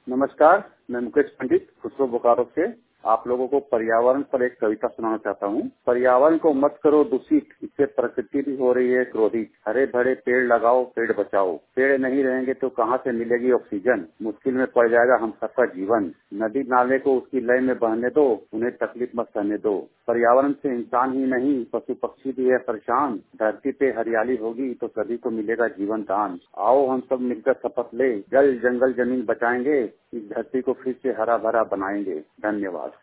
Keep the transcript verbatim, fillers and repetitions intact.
नमस्कार, मैं मुकेश पंडित खुसरो बोकारो से आप लोगों को पर्यावरण पर एक कविता सुनाना चाहता हूँ। पर्यावरण को मत करो दूषित, इससे प्रकृति भी हो रही है क्रोधित। हरे भरे पेड़ लगाओ, पेड़ बचाओ। पेड़ नहीं रहेंगे तो कहाँ से मिलेगी ऑक्सीजन। मुश्किल में पड़ जाएगा हम सबका जीवन। नदी नाले को उसकी लय में बहने दो, उन्हें तकलीफ मत सहने दो। पर्यावरण से इंसान ही नहीं पशु पक्षी भी है परेशान। धरती पे हरियाली होगी तो सभी को मिलेगा जीवन दान। आओ हम सब मिलकर शपथ ले, जल जंगल जमीन बचाएंगे, इस धरती को फिर से हरा भरा बनाएंगे। धन्यवाद।